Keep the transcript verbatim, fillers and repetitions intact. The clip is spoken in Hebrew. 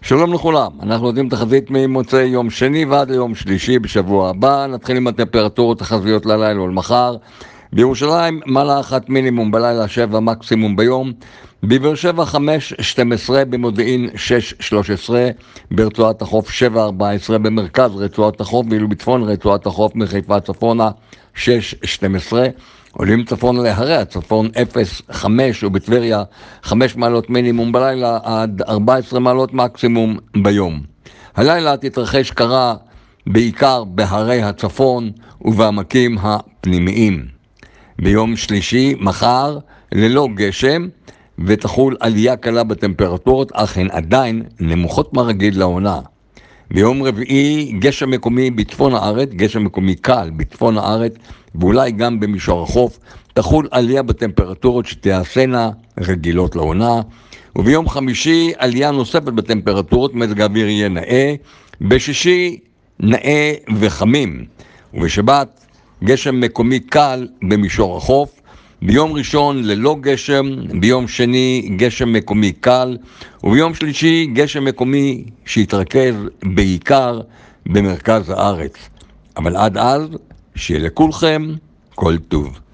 שלום לכולם, אנחנו יודעים תחזית ממוצאי יום שני ועד ליום שלישי בשבוע הבא. נתחיל עם הטמפרטורות תחזיות ללילה ולמחר. בירושלים מעלה אחת מינימום בלילה, שבע מקסימום ביום. בבאר שבע חמש שתים עשרה, במודיעין שש שלוש עשרה, ברצועת החוף שבע ארבע עשרה, במרכז רצועת החוף, ואילו בצפון רצועת החוף מחיפה צפונה שש שתים עשרה. עולים צפון להרי הצפון אפס חמש, ובטבריה חמש מעלות מינימום בלילה עד ארבע עשרה מעלות מקסימום ביום. הלילה תתרחש קרה בעיקר בהרי הצפון ובעמקים הפנימיים. ביום שלישי, מחר, ללא גשם, ותחול עלייה קלה בטמפרטורות, אך הן עדיין נמוכות מהרגיל לעונה. ביום רביעי, גשם מקומי בצפון הארץ, גשם מקומי קל בצפון הארץ, ואולי גם במישור החוף, תחול עלייה בטמפרטורות שתעשינה רגילות לעונה. וביום חמישי, עלייה נוספת בטמפרטורות, מזג האוויר יהיה נאה. בשישי, נאה וחמים. ובשבת, גשם מקומי קל במישור החוף. ביום ראשון ללא גשם, ביום שני גשם מקומי קל, וביום שלישי גשם מקומי שיתרכז בעיקר במרכז הארץ. אבל עד אז, שיהיה לכולכם כל טוב.